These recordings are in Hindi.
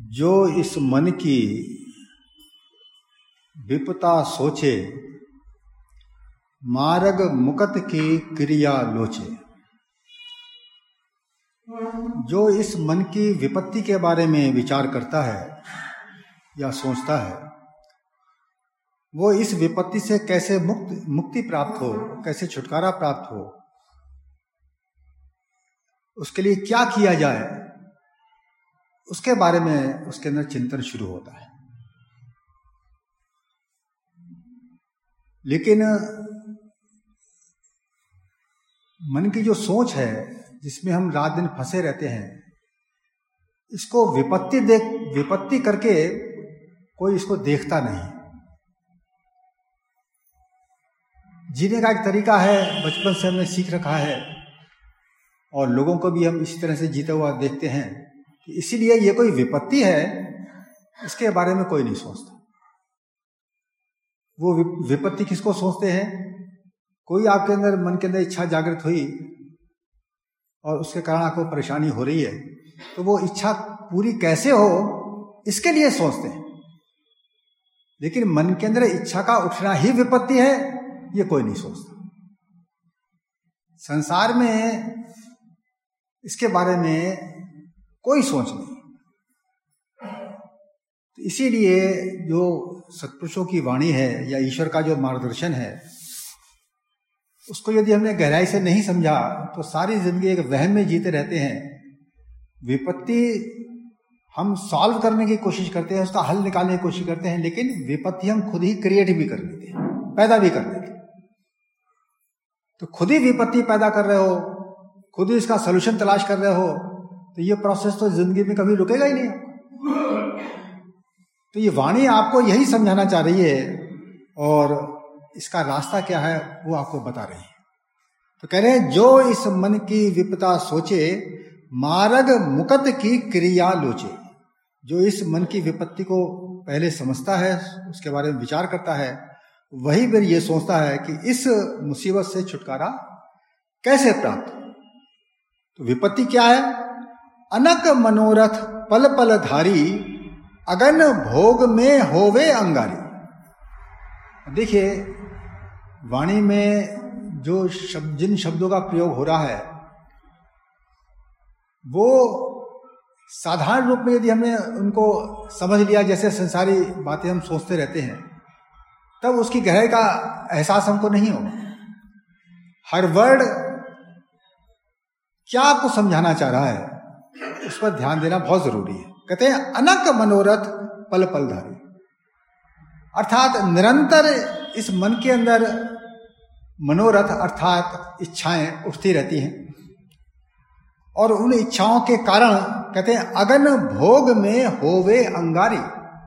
जो इस मन की विपता सोचे, मार्ग मुकत की क्रिया लोचे। जो इस मन की विपत्ति के बारे में विचार करता है या सोचता है, वो इस विपत्ति से कैसे मुक्ति प्राप्त हो, कैसे छुटकारा प्राप्त हो, उसके लिए क्या किया जाए, उसके बारे में उसके अंदर चिंतन शुरू होता है। लेकिन मन की जो सोच है, जिसमें हम रात दिन फंसे रहते हैं, इसको विपत्ति करके कोई इसको देखता नहीं। जीने का एक तरीका है, बचपन से हमने सीख रखा है और लोगों को भी हम इसी तरह से जीता हुआ देखते हैं कि इसीलिए ये कोई विपत्ति है, इसके बारे में कोई नहीं सोचता। वो विपत्ति किसको सोचते हैं? कोई आपके अंदर मन के अंदर इच्छा जागृत हुई और उसके कारण आपको परेशानी हो रही है, तो वो इच्छा पूरी कैसे हो, इसके लिए सोचते हैं। लेकिन मन के अंदर इच्छा का उठना ही विपत्ति है, ये कोई नहीं सोचता। संसार में इसके बारे में कोई सोच नहीं। तो इसीलिए जो सत्पुरुषों की वाणी है या ईश्वर का जो मार्गदर्शन है, उसको यदि हमने गहराई से नहीं समझा तो सारी जिंदगी एक वहम में जीते रहते हैं। विपत्ति हम सॉल्व करने की कोशिश करते हैं, उसका हल निकालने की कोशिश करते हैं, लेकिन विपत्ति हम खुद ही क्रिएट भी कर लेते हैं, पैदा भी कर लेते हैं। तो खुद ही विपत्ति पैदा कर रहे हो, खुद ही इसका सोल्यूशन तलाश कर रहे हो, तो ये प्रोसेस तो जिंदगी में कभी रुकेगा ही नहीं। तो ये वाणी आपको यही समझाना चाह रही है और इसका रास्ता क्या है वो आपको बता रही है। तो कह रहे हैं, जो इस मन की विपता सोचे, मार्ग मुकत की क्रिया लोचे। जो इस मन की विपत्ति को पहले समझता है, उसके बारे में विचार करता है, वही फिर ये सोचता है कि इस मुसीबत से छुटकारा कैसे प्राप्त हो। तो विपत्ति क्या है? अनक मनोरथ पल पल धारी, अगन भोग में होवे अंगारी। देखिए, वाणी में जो जिन शब्दों का प्रयोग हो रहा है, वो साधारण रूप में यदि हमने उनको समझ लिया, जैसे संसारी बातें हम सोचते रहते हैं, तब उसकी गहराई का एहसास हमको नहीं होगा। हर वर्ड क्या आपको समझाना चाह रहा है, उस पर ध्यान देना बहुत जरूरी है। कहते हैं, अनक मनोरथ पल पल धारी, अर्थात निरंतर इस मन के अंदर मनोरथ अर्थात इच्छाएं उठती रहती हैं, और उन इच्छाओं के कारण कहते हैं अगन भोग में होवे अंगारी।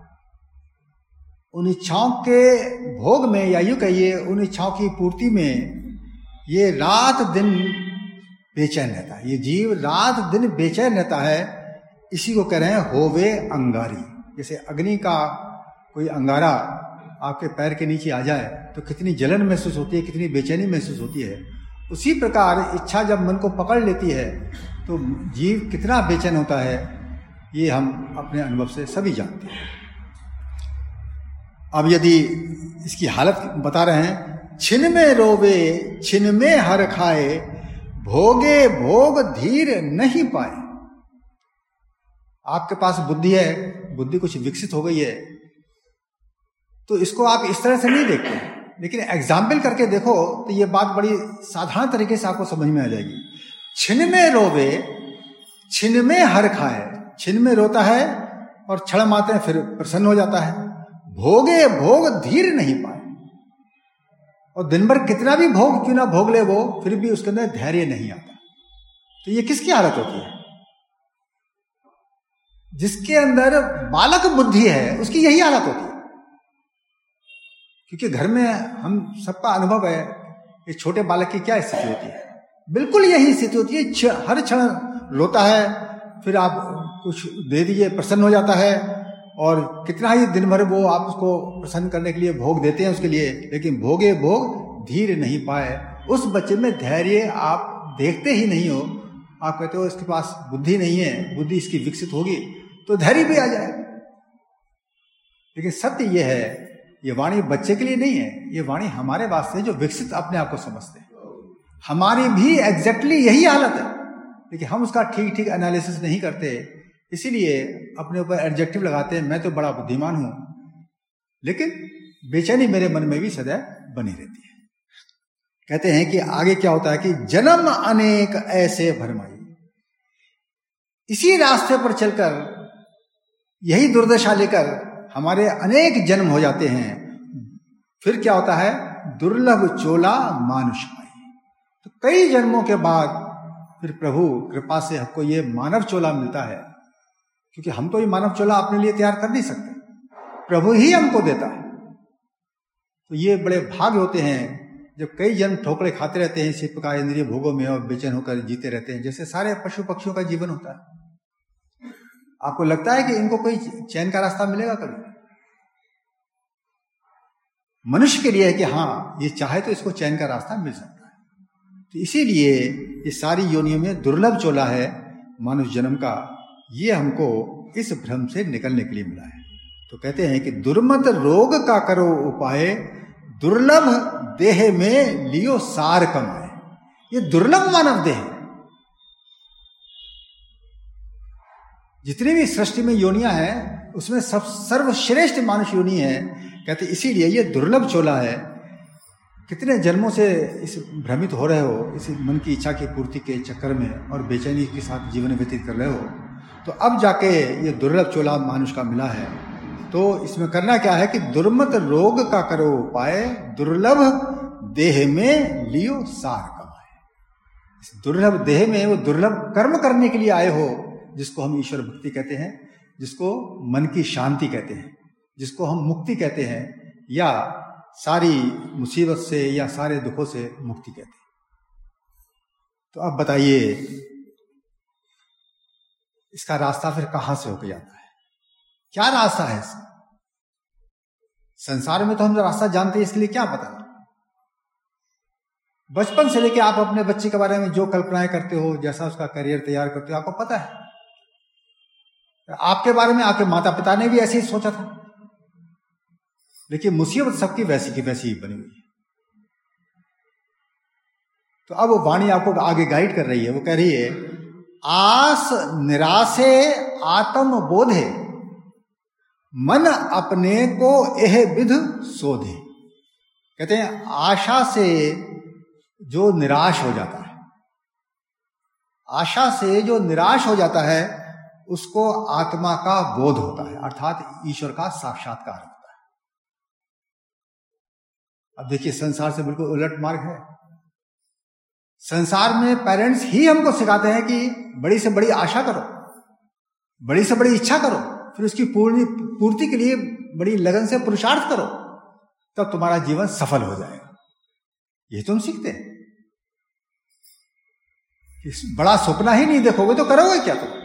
उन इच्छाओं के भोग में, या यूं कहिए उन इच्छाओं की पूर्ति में, ये रात दिन बेचैन रहता है। ये जीव रात दिन बेचैन रहता है। इसी को कह रहे हैं होवे अंगारी। जैसे अग्नि का कोई अंगारा आपके पैर के नीचे आ जाए तो कितनी जलन महसूस होती है, कितनी बेचैनी महसूस होती है। उसी प्रकार इच्छा जब मन को पकड़ लेती है तो जीव कितना बेचैन होता है, ये हम अपने अनुभव से सभी जानते हैं। अब यदि इसकी हालत बता रहे हैं, छिन में रोवे छिन में हर खाए, भोगे भोग धीर नहीं पाए। आपके पास बुद्धि है, बुद्धि कुछ विकसित हो गई है, तो इसको आप इस तरह से नहीं देखते, लेकिन एग्जाम्पल करके देखो तो ये बात बड़ी साधारण तरीके से आपको समझ में आ जाएगी। छिन में रोवे छिन में हर खाए। छिन में रोता है और क्षण मात्र फिर प्रसन्न हो जाता है। भोगे भोग धीर नहीं पाए, और दिन भर कितना भी भोग क्यों ना भोग ले वो, फिर भी उसके अंदर धैर्य नहीं आता। तो ये किसकी हालत होती है? जिसके अंदर बालक बुद्धि है, उसकी यही हालत होती है। क्योंकि घर में हम सबका अनुभव है, एक छोटे बालक की क्या स्थिति होती है, बिल्कुल यही स्थिति होती है। हर क्षण रोता है, फिर आप कुछ दे दीजिए प्रसन्न हो जाता है, और कितना ही दिन भर वो आप उसको प्रसन्न करने के लिए भोग देते हैं उसके लिए, लेकिन भोगे भोग धीर नहीं पाए। उस बच्चे में धैर्य आप देखते ही नहीं हो। आप कहते हो इसके पास बुद्धि नहीं है, बुद्धि इसकी विकसित होगी, तो धैर्य भी आ जाए। लेकिन सत्य यह है, ये वाणी बच्चे के लिए नहीं है, ये वाणी हमारे वास्ते जो विकसित अपने आप को समझते हैं। हमारी भी एग्जैक्टली यही हालत है, लेकिन हम उसका ठीक ठीक एनालिसिस नहीं करते, इसीलिए अपने ऊपर एडजेक्टिव लगाते हैं, मैं तो बड़ा बुद्धिमान हूं, लेकिन बेचैनी मेरे मन में भी सदैव बनी रहती है। कहते हैं कि आगे क्या होता है कि जन्म अनेक ऐसे भरमाई, इसी रास्ते पर चलकर यही दुर्दशा लेकर हमारे अनेक जन्म हो जाते हैं। फिर क्या होता है, दुर्लभ चोला मानुष पाई। तो कई जन्मों के बाद फिर प्रभु कृपा से हमको ये मानव चोला मिलता है, क्योंकि हम तो ये मानव चोला अपने लिए तैयार कर नहीं सकते, प्रभु ही हमको देता है। तो ये बड़े भाग्य होते हैं जब कई जन्म ठोकरे खाते रहते हैं इसी प्रकार इंद्रिय भोगों में और बेचैन होकर जीते रहते हैं, जैसे सारे पशु पक्षियों का जीवन होता है। आपको लगता है कि इनको कोई चैन का रास्ता मिलेगा कभी? मनुष्य के लिए है कि हाँ, ये चाहे तो इसको चैन का रास्ता मिल सकता है। तो इसीलिए ये सारी योनियों में दुर्लभ चोला है मानुष जन्म का, ये हमको इस भ्रम से निकलने के लिए मिला है। तो कहते हैं कि दुर्मत रोग का करो उपाय, दुर्लभ देह में लियो सार कमाए। ये दुर्लभ मानव देह, जितनी भी सृष्टि में योनियां हैं उसमें सब सर्वश्रेष्ठ मानुष योनि है। कहते इसीलिए ये दुर्लभ चोला है। कितने जन्मों से इस भ्रमित हो रहे हो इस मन की इच्छा की पूर्ति के चक्कर में और बेचैनी के साथ जीवन व्यतीत कर रहे हो, तो अब जाके ये दुर्लभ चोला मानुष का मिला है। तो इसमें करना क्या है कि दुर्मत रोग का करो उपाय, दुर्लभ देह में लियो सार कमाए। इस दुर्लभ देह में वो दुर्लभ कर्म करने के लिए आए हो, जिसको हम ईश्वर भक्ति कहते हैं, जिसको मन की शांति कहते हैं, जिसको हम मुक्ति कहते हैं, या सारी मुसीबत से या सारे दुखों से मुक्ति कहते हैं। तो अब बताइए इसका रास्ता फिर कहां से होकर जाता है? क्या रास्ता है इसका? संसार में तो हम रास्ता जानते हैं, इसके लिए क्या पता? बचपन से लेके आप अपने बच्चे के बारे में जो कल्पनाएं करते हो, जैसा उसका करियर तैयार करते हो, आपको पता है। आपके बारे में आपके माता पिता ने भी ऐसे ही सोचा था, लेकिन मुसीबत सबकी वैसी की वैसी ही बनी हुई है। तो अब वो वाणी आपको आगे गाइड कर रही है। वो कह रही है, आस निराशे आत्म बोधे, मन अपने को एह विध शोधे। कहते हैं आशा से जो निराश हो जाता है, आशा से जो निराश हो जाता है उसको आत्मा का बोध होता है, अर्थात ईश्वर का साक्षात्कार होता है। अब देखिए संसार से बिल्कुल उलट मार्ग है। संसार में पेरेंट्स ही हमको सिखाते हैं कि बड़ी से बड़ी आशा करो, बड़ी से बड़ी इच्छा करो, फिर उसकी पूर्ति के लिए बड़ी लगन से पुरुषार्थ करो, तब तुम्हारा जीवन सफल हो जाएगा। ये तुम सीखते हैं। बड़ा सपना ही नहीं देखोगे तो करोगे क्या तुम?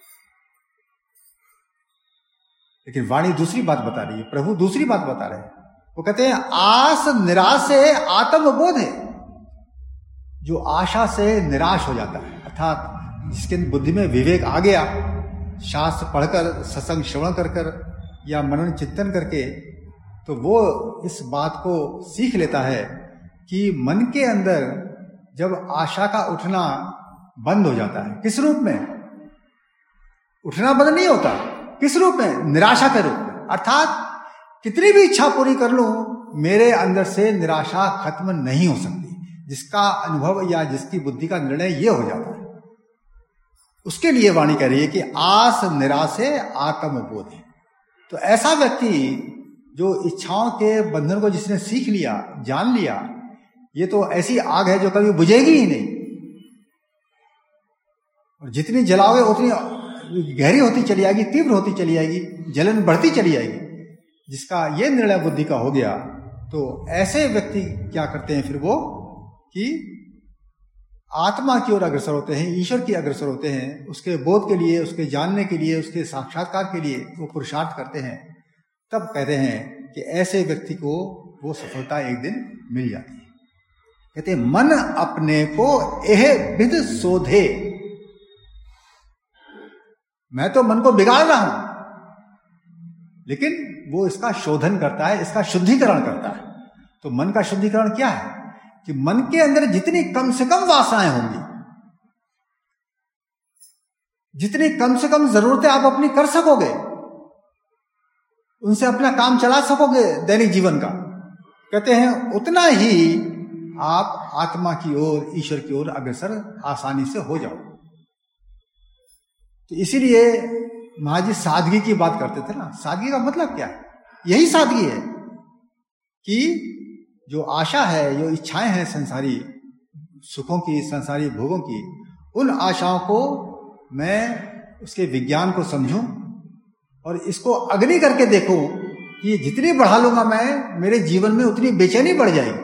लेकिन वाणी दूसरी बात बता रही है, प्रभु दूसरी बात बता रहे हैं। वो कहते हैं आस निराश से आत्मबोध है। जो आशा से निराश हो जाता है, अर्थात जिसके बुद्धि में विवेक आ गया, शास्त्र पढ़कर, सत्संग श्रवण कर कर या मनन चिंतन करके, तो वो इस बात को सीख लेता है कि मन के अंदर जब आशा का उठना बंद हो जाता है, किस रूप में? उठना बंद नहीं होता, किस रूप में? निराशा के रूप में। अर्थात कितनी भी इच्छा पूरी कर लूं, मेरे अंदर से निराशा खत्म नहीं हो सकती। जिसका अनुभव या जिसकी बुद्धि का निर्णय ये हो जाता है, उसके लिए वाणी कह रही है कि आस निराशे आत्मबोध है। तो ऐसा व्यक्ति जो इच्छाओं के बंधन को जिसने सीख लिया, जान लिया, ये तो ऐसी आग है जो कभी बुझेगी ही नहीं, और जितनी जलाओगे उतनी गहरी होती चली जाएगी, तीव्र होती चली जाएगी, जलन बढ़ती चली जाएगी। जिसका ये निर्णय बुद्धि का हो गया, तो ऐसे व्यक्ति क्या करते हैं फिर वो कि आत्मा की ओर अग्रसर होते हैं, ईश्वर की अग्रसर होते हैं, उसके बोध के लिए, उसके जानने के लिए, उसके साक्षात्कार के लिए वो पुरुषार्थ करते हैं। तब कहते हैं कि ऐसे व्यक्ति को वो सफलता एक दिन मिल जाती है। कहते हैं मन अपने को एह विध शोधे। मैं तो मन को बिगाड़ रहा हूं, लेकिन वो इसका शोधन करता है, इसका शुद्धिकरण करता है। तो मन का शुद्धिकरण क्या है कि मन के अंदर जितनी कम से कम वासनाएं होंगी, जितनी कम से कम जरूरतें आप अपनी कर सकोगे, उनसे अपना काम चला सकोगे दैनिक जीवन का, कहते हैं उतना ही आप आत्मा की ओर, ईश्वर की ओर अग्रसर आसानी से हो जाओ। तो इसीलिए महाराज सादगी की बात करते थे ना। सादगी का मतलब क्या है? यही सादगी है कि जो आशा है, जो इच्छाएं हैं संसारी सुखों की, संसारी भोगों की, उन आशाओं को मैं उसके विज्ञान को समझूं और इसको अग्नि करके देखूं कि जितनी बढ़ा लूंगा मैं, मेरे जीवन में उतनी बेचैनी बढ़ जाएगी।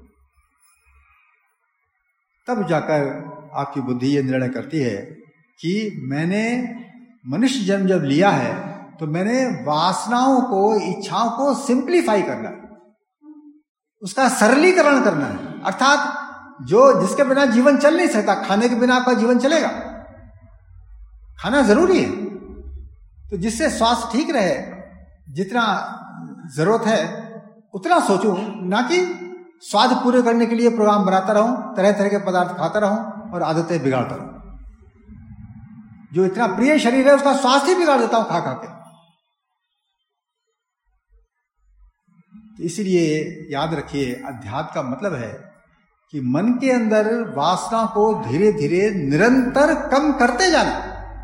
तब जाकर आपकी बुद्धि ये निर्णय करती है कि मैंने मनुष्य जन्म जब लिया है तो मैंने वासनाओं को, इच्छाओं को सिंप्लीफाई करना है, उसका सरलीकरण करना है। अर्थात जो जिसके बिना जीवन चल नहीं सकता, खाने के बिना आपका जीवन चलेगा, खाना जरूरी है, तो जिससे स्वास्थ्य ठीक रहे, जितना जरूरत है उतना सोचूं, ना कि स्वाद पूरे करने के लिए प्रोग्राम बनाता रहूं, तरह तरह के पदार्थ खाता रहूं और आदतें बिगाड़ता रहूं। जो इतना प्रिय शरीर है उसका स्वास्थ्य बिगाड़ देता हूं खा खा के। तो इसलिए याद रखिए, अध्यात्म का मतलब है कि मन के अंदर वासना को धीरे धीरे निरंतर कम करते जाना,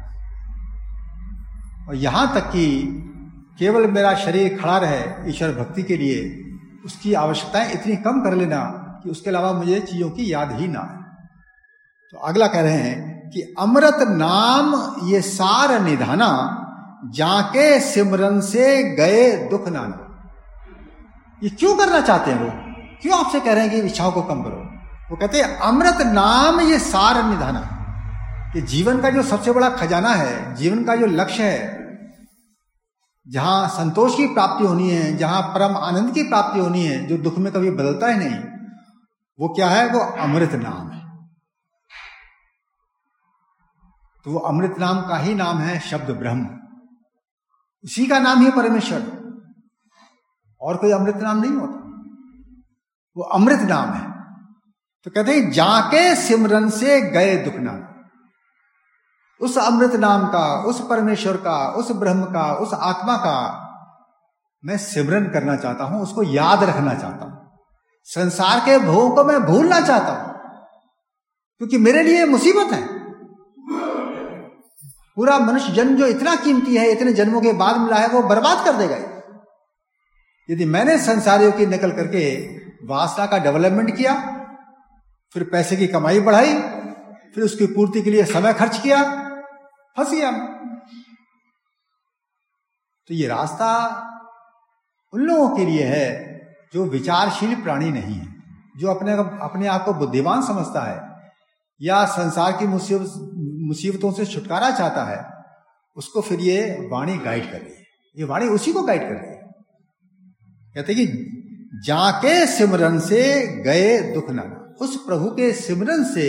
और यहां तक कि केवल मेरा शरीर खड़ा रहे ईश्वर भक्ति के लिए, उसकी आवश्यकताएं इतनी कम कर लेना कि उसके अलावा मुझे चीजों की याद ही ना आए। तो अगला कह रहे हैं कि अमृत नाम ये सार निधाना, जाके सिमरन से गए दुख नाना। ये क्यों करना चाहते हैं वो? क्यों आपसे कह रहे हैं कि इच्छाओं को कम करो? वो कहते हैं अमृत नाम ये सार निधाना, कि जीवन का जो सबसे बड़ा खजाना है, जीवन का जो लक्ष्य है, जहां संतोष की प्राप्ति होनी है, जहां परम आनंद की प्राप्ति होनी है, जो दुख में कभी बदलता ही नहीं, वो क्या है? वो अमृत नाम है। तो वो अमृत नाम का ही नाम है शब्द ब्रह्म, उसी का नाम ही परमेश्वर, और कोई अमृत नाम नहीं होता, वो अमृत नाम है। तो कहते हैं जाके सिमरन से गए दुख नाम। उस अमृत नाम का, उस परमेश्वर का, उस ब्रह्म का, उस आत्मा का मैं सिमरन करना चाहता हूं, उसको याद रखना चाहता हूं, संसार के भोगों को मैं भूलना चाहता हूं, क्योंकि मेरे लिए मुसीबत है। पूरा मनुष्य जन्म जो इतना कीमती है, इतने जन्मों के बाद मिला है, वो बर्बाद कर देगा यदि मैंने संसारियों की नकल करके वासना का डेवलपमेंट किया, फिर पैसे की कमाई बढ़ाई, फिर उसकी पूर्ति के लिए समय खर्च किया, फंस गया। तो ये रास्ता उन लोगों के लिए है जो विचारशील प्राणी नहीं है, जो अपने आप को बुद्धिमान समझता है या संसार की मुसीबतों से छुटकारा चाहता है। उसको फिर ये वाणी गाइड कर रही है, ये वाणी उसी को गाइड कर रही है। कहते कि जाके सिमरन से गए दुख नाना, उस प्रभु के सिमरन से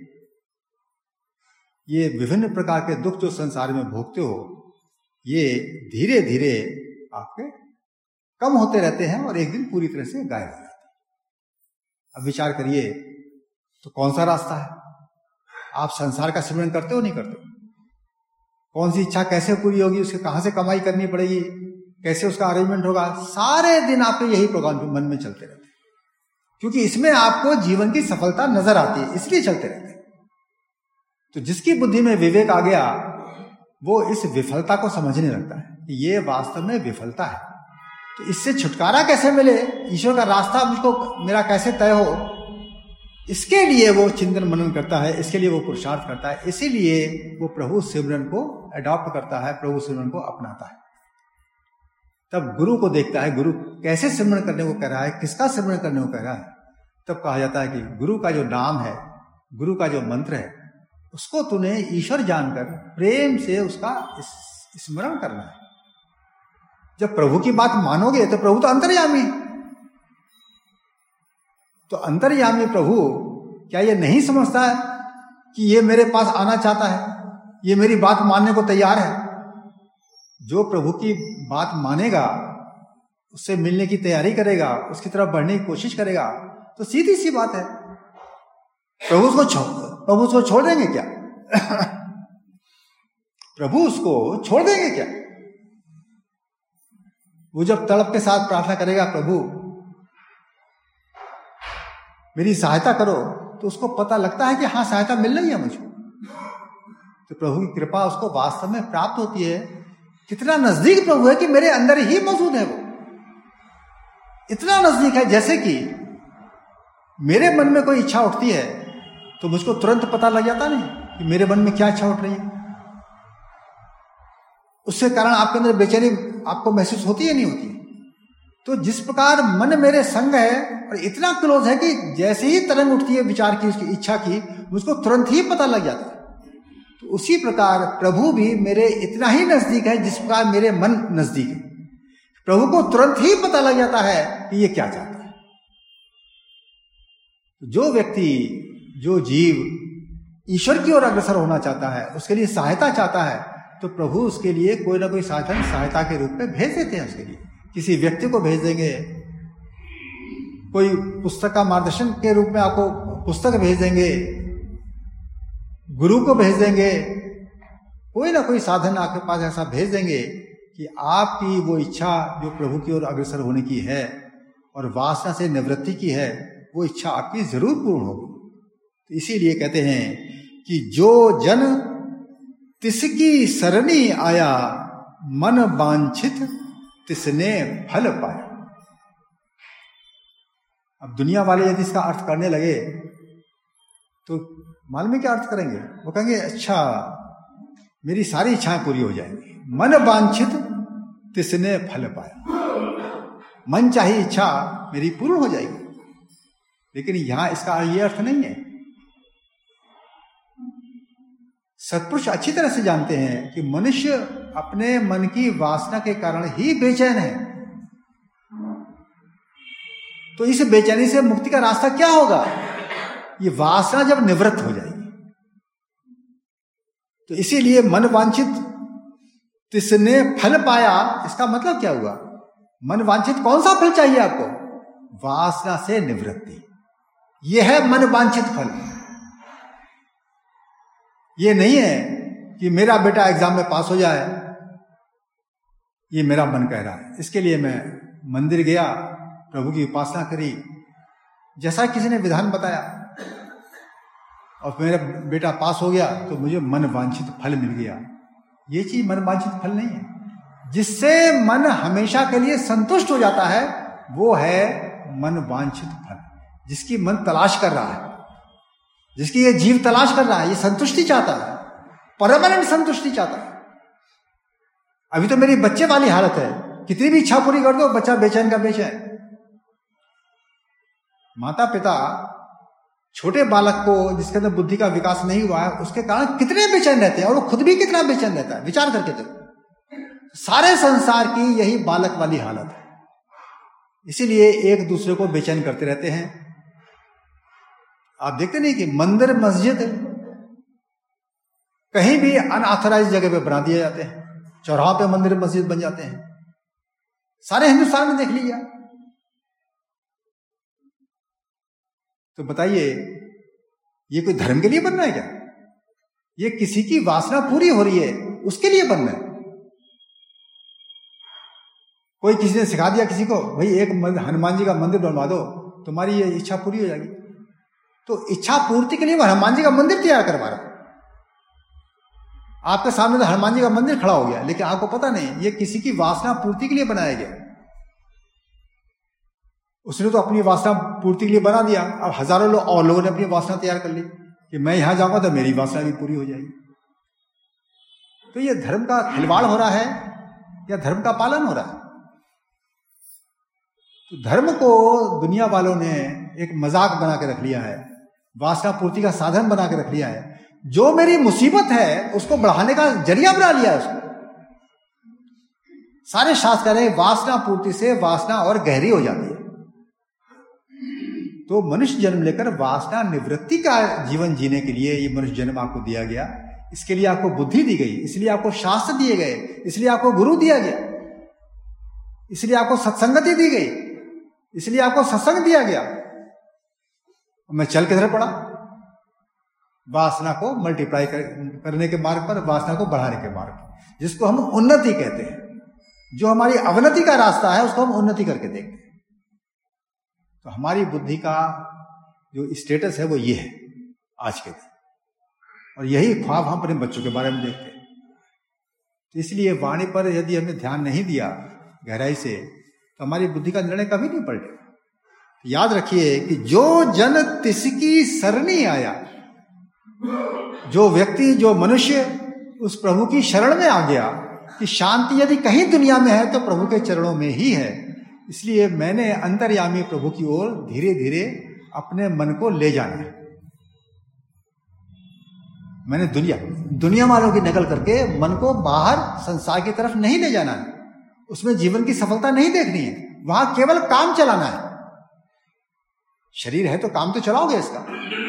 ये विभिन्न प्रकार के दुख जो संसार में भोगते हो, ये धीरे धीरे आपके कम होते रहते हैं और एक दिन पूरी तरह से गायब हो जाते हैं। अब विचार करिए, तो कौन सा रास्ता है? आप संसार का सिमरन करते हो, नहीं करते? कौन सी इच्छा कैसे पूरी होगी, उसके कहां से कमाई करनी पड़ेगी, कैसे उसका अरेंजमेंट होगा, सारे दिन आपके यही प्रोग्राम मन में चलते रहते हैं, क्योंकि इसमें आपको जीवन की सफलता नजर आती है, इसलिए चलते रहते हैं। तो जिसकी बुद्धि में विवेक आ गया, वो इस विफलता को समझने लगता है कि ये वास्तव में विफलता है। तो इससे छुटकारा कैसे मिले, ईश्वर का रास्ता मुझको मेरा कैसे तय हो, इसके लिए वो चिंतन मनन करता है, इसके लिए वो पुरुषार्थ करता है। इसीलिए वो प्रभु सिमरन को अडॉप्ट करता है, प्रभु सिमरन को अपनाता है। तब गुरु को देखता है, गुरु कैसे सिमरन करने को कह रहा है, किसका सिमरन करने को कह रहा है। तब कहा जाता है कि गुरु का जो नाम है, गुरु का जो मंत्र है, उसको तूने ईश्वर जानकर प्रेम से उसका स्मरण करना है। जब प्रभु की बात मानोगे तो प्रभु तो अंतर्यामी, तो अंतर्यामी प्रभु क्या ये नहीं समझता है कि ये मेरे पास आना चाहता है, ये मेरी बात मानने को तैयार है? जो प्रभु की बात मानेगा, उससे मिलने की तैयारी करेगा, उसकी तरफ बढ़ने की कोशिश करेगा, तो सीधी सी बात है, प्रभु उसको छोड़ देंगे क्या? प्रभु उसको छोड़ देंगे क्या? वो जब तड़प के साथ प्रार्थना करेगा, प्रभु मेरी सहायता करो, तो उसको पता लगता है कि हाँ, सहायता मिल रही है मुझको, तो प्रभु की कृपा उसको वास्तव में प्राप्त होती है। कितना नजदीक प्रभु है कि मेरे अंदर ही मौजूद है। वो इतना नजदीक है, जैसे कि मेरे मन में कोई इच्छा उठती है तो मुझको तुरंत पता लग जाता नहीं कि मेरे मन में क्या इच्छा उठ रही है। उसके कारण आपके अंदर बेचैनी आपको महसूस होती है, नहीं होती? तो जिस प्रकार मन मेरे संग है और इतना क्लोज है कि जैसे ही तरंग उठती है विचार की, उसकी इच्छा की, मुझको तुरंत ही पता लग जाता है। तो उसी प्रकार प्रभु भी मेरे इतना ही नजदीक है जिस प्रकार मेरे मन नजदीक है। प्रभु को तुरंत ही पता लग जाता है कि ये क्या चाहता है। जो व्यक्ति, जो जीव ईश्वर की ओर अग्रसर होना चाहता है, उसके लिए सहायता चाहता है, तो प्रभु उसके लिए कोई ना कोई साधन सहायता के रूप में भेज देते हैं। उसके लिए किसी व्यक्ति को भेज देंगे, कोई पुस्तक का मार्गदर्शन के रूप में आपको पुस्तक भेज देंगे, गुरु को भेज देंगे, कोई ना कोई साधन आपके पास ऐसा भेज देंगे कि आपकी वो इच्छा जो प्रभु की ओर अग्रसर होने की है और वासना से निवृत्ति की है, वो इच्छा आपकी जरूर पूर्ण होगी। तो इसीलिए कहते हैं कि जो जन तिसकी सरणी आया, मन वांछित तिसने फल पाया। अब दुनिया वाले यदि इसका अर्थ करने लगे तो मालूम है क्या अर्थ करेंगे? वो कहेंगे अच्छा, मेरी सारी इच्छाएं पूरी हो जाएंगी। मन वांछित तिसने फल पाया, मन चाही इच्छा मेरी पूर्ण हो जाएगी। लेकिन यहां इसका ये अर्थ नहीं है। सत्पुरुष अच्छी तरह से जानते हैं कि मनुष्य अपने मन की वासना के कारण ही बेचैन है। तो इस बेचैनी से मुक्ति का रास्ता क्या होगा? ये वासना जब निवृत्त हो जाएगी। तो इसीलिए मन वांछित तिसने फल पाया, इसका मतलब क्या हुआ? मन वांछित कौन सा फल चाहिए आपको? वासना से निवृत्ति। यह है मन वांछित फल। ये नहीं है कि मेरा बेटा एग्जाम में पास हो जाए, ये मेरा मन कह रहा है। इसके लिए मैं मंदिर गया, प्रभु की उपासना करी, जैसा किसी ने विधान बताया, और मेरा बेटा पास हो गया तो मुझे मन वांछित फल मिल गया। ये चीज मन वांछित फल नहीं है। जिससे मन हमेशा के लिए संतुष्ट हो जाता है वो है मन वांछित फल। जिसकी मन तलाश कर रहा है, जिसकी ये जीव तलाश कर रहा है, ये संतुष्टि चाहता है, परमानेंट संतुष्टि चाहता है। अभी तो मेरी बच्चे वाली हालत है, कितनी भी इच्छा पूरी कर दो बच्चा बेचैन का बेचैन। माता पिता छोटे बालक को, जिसके अंदर बुद्धि का विकास नहीं हुआ है, उसके कारण कितने बेचैन रहते हैं, और वो खुद भी कितना बेचैन रहता है। विचार करके देखो, सारे संसार की यही बालक वाली हालत है। इसीलिए एक दूसरे को बेचैन करते रहते हैं। आप देखते नहीं कि मंदिर मस्जिद कहीं भी अनऑथराइज जगह पे बना दिए जाते हैं, चौराहों पे मंदिर मस्जिद बन जाते हैं। सारे हिंदुस्तान में देख लीजिए। तो बताइए, ये कोई धर्म के लिए बनना है क्या? ये किसी की वासना पूरी हो रही है उसके लिए बनना है। कोई किसी ने सिखा दिया किसी को, भाई एक हनुमान जी का मंदिर बनवा दो, तुम्हारी ये इच्छा पूरी हो जाएगी। तो इच्छा पूर्ति के लिए वो हनुमान जी का मंदिर तैयार करवा रहा है। आपके सामने तो हनुमान जी का मंदिर खड़ा हो गया, लेकिन आपको पता नहीं ये किसी की वासना पूर्ति के लिए बनाया गया। उसने तो अपनी वासना पूर्ति के लिए बना दिया। अब हजारों और लोगों ने अपनी वासना तैयार कर ली कि मैं यहां जाऊंगा तो मेरी वासना भी पूरी हो जाएगी। तो ये धर्म का खिलवाड़ हो रहा है या धर्म का पालन हो रहा है? तो धर्म को दुनिया वालों ने एक मजाक बना के रख लिया है, वासना पूर्ति का साधन बना के रख लिया है। जो मेरी मुसीबत है उसको बढ़ाने का जरिया बना लिया है उसको। सारे शास्त्र कह रहे हैं वासना पूर्ति से वासना और गहरी हो जाती है। तो मनुष्य जन्म लेकर वासना निवृत्ति का जीवन जीने के लिए ये मनुष्य जन्म आपको दिया गया। इसके लिए आपको बुद्धि दी गई, इसलिए आपको शास्त्र दिए गए, इसलिए आपको गुरु दिया गया, इसलिए आपको सत्संगति दी गई, इसलिए आपको सत्संग दिया गया। मैं चल किधर पड़ा? वासना को मल्टीप्लाई करने के मार्ग पर, वासना को बढ़ाने के मार्ग पर, जिसको हम उन्नति कहते हैं। जो हमारी अवनति का रास्ता है उसको हम उन्नति करके देखते हैं। तो हमारी बुद्धि का जो स्टेटस है वो ये है आज के दिन, और यही ख्वाब हम अपने बच्चों के बारे में देखते हैं। तो इसलिए वाणी पर यदि हमने ध्यान नहीं दिया गहराई से, तो हमारी बुद्धि का निर्णय कभी नहीं पलटेगा। याद रखिए कि जो जन तिसकी सरनी आया, जो व्यक्ति, जो मनुष्य उस प्रभु की शरण में आ गया कि शांति यदि कहीं दुनिया में है तो प्रभु के चरणों में ही है, इसलिए मैंने अंतर्यामी प्रभु की ओर धीरे धीरे अपने मन को ले जाना है। मैंने दुनिया वालों की नकल करके मन को बाहर संसार की तरफ नहीं ले जाना है, उसमें जीवन की सफलता नहीं देखनी है, वहां केवल काम चलाना है। शरीर है तो काम तो चलाओगे इसका।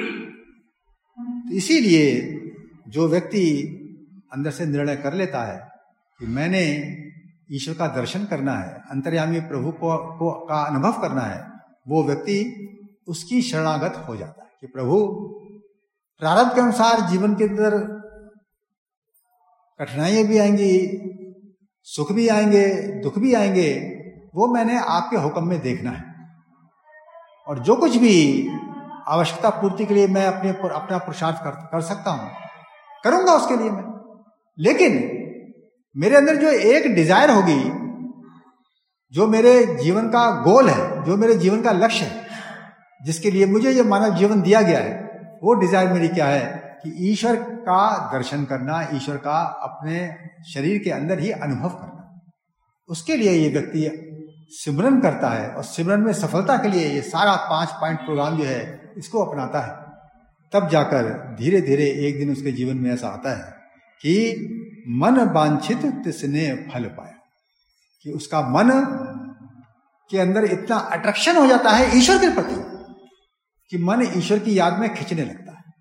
तो इसीलिए जो व्यक्ति अंदर से निर्णय कर लेता है कि मैंने ईश्वर का दर्शन करना है, अंतर्यामी प्रभु का अनुभव करना है, वो व्यक्ति उसकी शरणागत हो जाता है कि प्रभु प्रारब्ध के अनुसार जीवन के अंदर कठिनाइयां भी आएंगी, सुख भी आएंगे, दुख भी आएंगे, वो मैंने आपके हुक्म में देखना है। और जो कुछ भी आवश्यकता पूर्ति के लिए मैं अपना पुरुषार्थ कर सकता हूं, करूंगा उसके लिए मैं। लेकिन मेरे अंदर जो एक डिजायर होगी, जो मेरे जीवन का गोल है, जो मेरे जीवन का लक्ष्य है, जिसके लिए मुझे ये मानव जीवन दिया गया है, वो डिजायर मेरी क्या है कि ईश्वर का दर्शन करना, ईश्वर का अपने शरीर के अंदर ही अनुभव करना। उसके लिए ये व्यक्ति सिमरन करता है, और सिमरन में सफलता के लिए ये सारा 5 पॉइंट प्रोग्राम जो है इसको अपनाता है। तब जाकर धीरे धीरे एक दिन उसके जीवन में ऐसा आता है कि मन वांछित तिसने फल पाया, कि उसका मन के अंदर इतना अट्रैक्शन हो जाता है ईश्वर के प्रति कि मन ईश्वर की याद में खिंचने लगता है।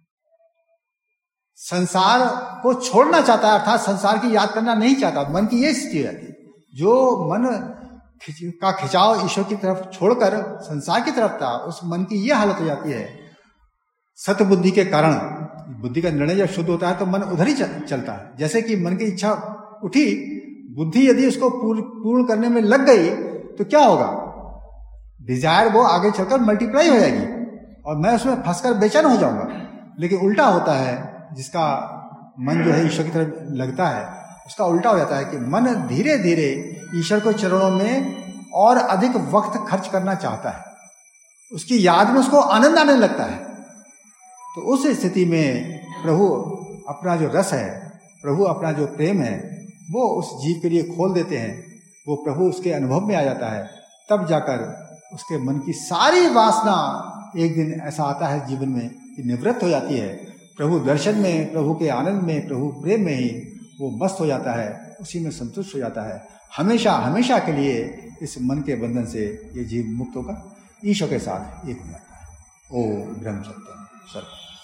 संसार को छोड़ना चाहता है, अर्थात संसार की याद करना नहीं चाहता। मन की ये स्थिति रहती है। जो मन का खिंचाव ईश्वर की तरफ छोड़कर संसार की तरफ था, उस मन की यह हालत हो जाती है सत बुद्धि के कारण। बुद्धि का निर्णय जब शुद्ध होता है तो मन उधर ही चलता है। जैसे कि मन की इच्छा उठी, बुद्धि यदि उसको पूर्ण करने में लग गई तो क्या होगा? डिजायर वो आगे चलकर मल्टीप्लाई हो जाएगी और मैं उसमें फंसकर बेचैन हो जाऊंगा। लेकिन उल्टा होता है, जिसका मन जो है ईश्वर की तरफ लगता है, उसका उल्टा हो जाता है कि मन धीरे धीरे ईश्वर के चरणों में और अधिक वक्त खर्च करना चाहता है, उसकी याद में उसको आनंद आने लगता है। तो उस स्थिति में प्रभु अपना जो रस है, प्रभु अपना जो प्रेम है, वो उस जीव के लिए खोल देते हैं। वो प्रभु उसके अनुभव में आ जाता है। तब जाकर उसके मन की सारी वासना एक दिन ऐसा आता है जीवन में कि निवृत्त हो जाती है। प्रभु दर्शन में, प्रभु के आनंद में, प्रभु प्रेम में ही वो मस्त हो जाता है, उसी में संतुष्ट हो जाता है। हमेशा हमेशा के लिए इस मन के बंधन से ये जीव मुक्त होकर ईश्वर के साथ एक हो जाता है। ओ ब्रह्म सत्यम सर्वम।